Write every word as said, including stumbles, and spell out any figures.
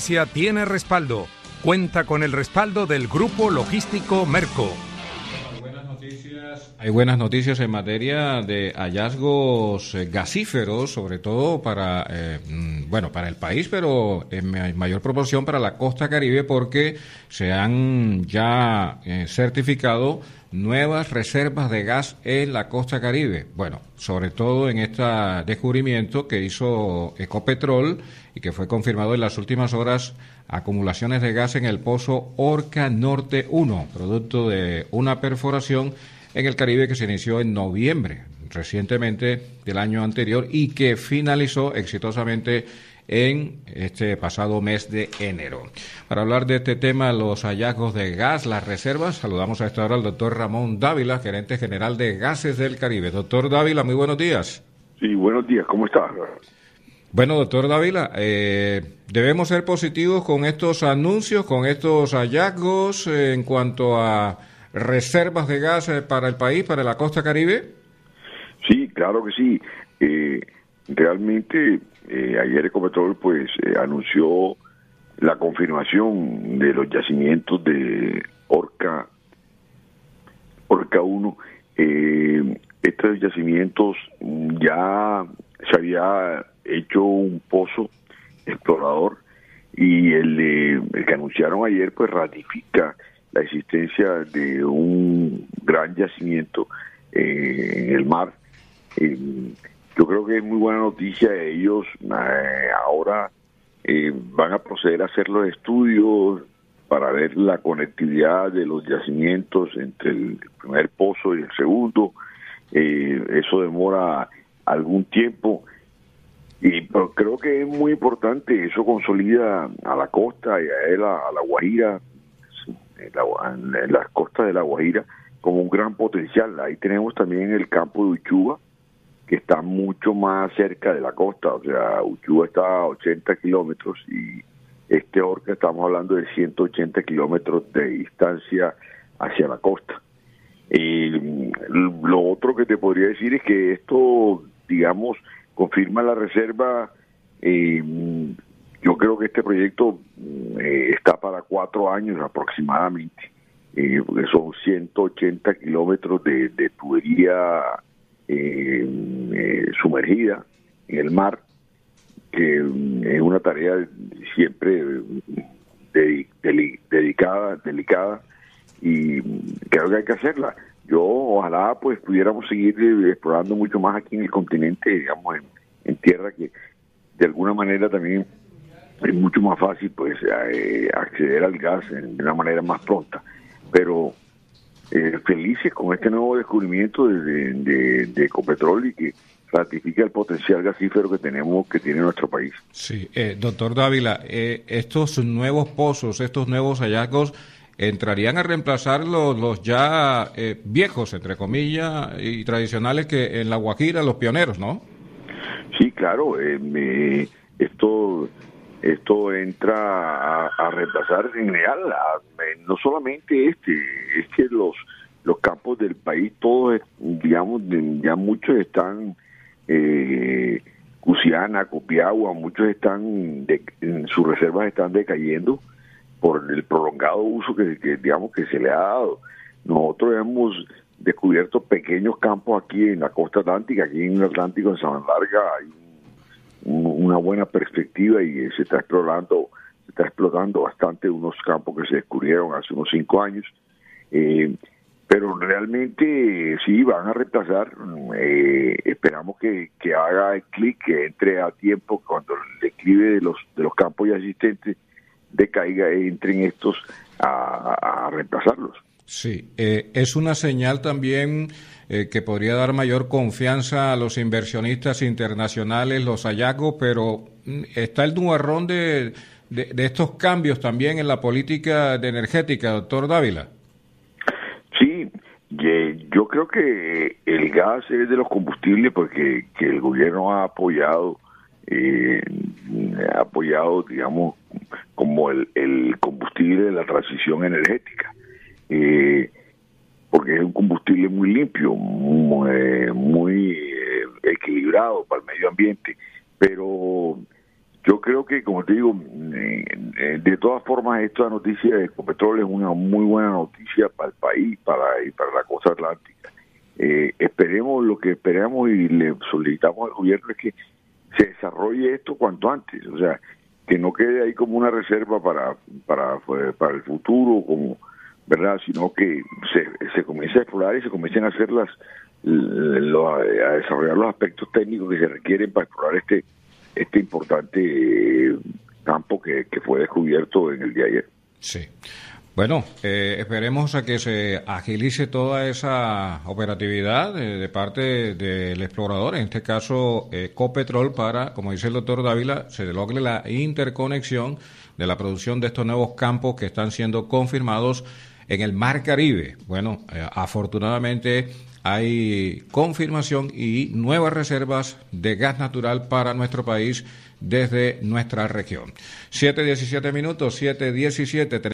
noticia tiene respaldo. Cuenta con el respaldo del Grupo Logístico Merco. Hay buenas noticias en materia de hallazgos eh, gasíferos, sobre todo para, eh, bueno, para el país, pero en mayor proporción para la costa Caribe, porque se han ya eh, certificado nuevas reservas de gas en la costa Caribe. Bueno, sobre todo en este descubrimiento que hizo Ecopetrol y que fue confirmado en las últimas horas, acumulaciones de gas en el pozo Orca Norte uno, producto de una perforación en el Caribe que se inició en noviembre, recientemente del año anterior, y que finalizó exitosamente en este pasado mes de enero. Para hablar de este tema, los hallazgos de gas, las reservas, saludamos a esta hora al doctor Ramón Dávila, gerente general de Gases del Caribe. Doctor Dávila, muy buenos días. Sí, buenos días, ¿cómo estás? Bueno, doctor Dávila, eh, debemos ser positivos con estos anuncios, con estos hallazgos eh, en cuanto a reservas de gas para el país, para la costa Caribe. Sí, claro que sí. Eh, realmente eh, ayer Ecopetrol pues eh, anunció la confirmación de los yacimientos de Orca Orca uno. Eh, estos yacimientos ya se había hecho un pozo explorador y el, eh, el que anunciaron ayer pues ratifica la existencia de un gran yacimiento eh, en el mar. Eh, yo creo que es muy buena noticia. Ellos eh, ahora eh, van a proceder a hacer los estudios para ver la conectividad de los yacimientos entre el primer pozo y el segundo. Eh, eso demora algún tiempo, y pero creo que es muy importante. Eso consolida a la costa y a, la, a la Guajira, en, la, en las costas de la Guajira, como un gran potencial. Ahí tenemos también el campo de Uchuva, que está mucho más cerca de la costa. O sea, Uchuva está a ochenta kilómetros y este Orca estamos hablando de ciento ochenta kilómetros de distancia hacia la costa. Y lo otro que te podría decir es que esto, digamos, confirma la reserva. Eh, yo creo que este proyecto eh, está para cuatro años aproximadamente, eh, porque son ciento ochenta kilómetros de, de tubería eh, eh, sumergida en el mar, que es una tarea siempre de, de, dedicada, delicada, y creo que hay que hacerla. Yo ojalá pues pudiéramos seguir explorando mucho más aquí en el continente, digamos, en, en tierra, que de alguna manera también es mucho más fácil pues eh, acceder al gas de una manera más pronta. Pero eh, felices con este nuevo descubrimiento de, de, de, de Ecopetrol, y que ratifica el potencial gasífero que tenemos, que tiene nuestro país. Sí, eh, doctor Dávila, eh, estos nuevos pozos, estos nuevos hallazgos, ¿entrarían a reemplazar los, los ya eh, viejos, entre comillas, y tradicionales que en La Guajira, los pioneros, no? Sí, claro. Eh, me, esto esto entra a, a reemplazar en real, a, no solamente este, es que los, los campos del país, todos, digamos, ya muchos están, eh, Cusiana, Copiagua, muchos están, de, sus reservas están decayendo por el prolongado uso que, que digamos que se le ha dado. Nosotros hemos descubierto pequeños campos aquí en la costa atlántica, aquí en el Atlántico, en Sabana Larga, hay un, una buena perspectiva, y se está explorando, se está explotando bastante unos campos que se descubrieron hace unos cinco años, eh, pero realmente sí van a reemplazar. Eh, esperamos que, que haga el clic, que entre a tiempo, cuando el declive de los de los campos ya existentes decaiga, entren estos a, a reemplazarlos. Sí, eh, es una señal también eh, que podría dar mayor confianza a los inversionistas internacionales, los hallazgos, pero está el nubarrón de, de, de estos cambios también en la política de energética, doctor Dávila. Sí, yo creo que el gas es de los combustibles porque que el gobierno ha apoyado, eh, ha apoyado, digamos, como el, el combustible de la transición energética. Eh, porque es un combustible muy limpio, muy, muy eh, equilibrado para el medio ambiente, pero Yo creo que, como te digo, eh, eh, de todas formas, esta noticia de Ecopetrol es una muy buena noticia para el país para y para la costa atlántica. Eh, esperemos, lo que esperamos y le solicitamos al gobierno es que se desarrolle esto cuanto antes, o sea, que no quede ahí como una reserva para para para el futuro, como verdad, sino que se, se comience a explorar y se comiencen a hacer las lo, a desarrollar los aspectos técnicos que se requieren para explorar este este importante campo que, que fue descubierto en el día de ayer. Sí. Bueno, eh, esperemos a que se agilice toda esa operatividad eh, de parte del explorador, en este caso eh, Ecopetrol, para, como dice el doctor Dávila, se logre la interconexión de la producción de estos nuevos campos que están siendo confirmados en el Mar Caribe. Bueno, eh, afortunadamente hay confirmación y nuevas reservas de gas natural para nuestro país desde nuestra región. siete diecisiete minutos, siete diecisiete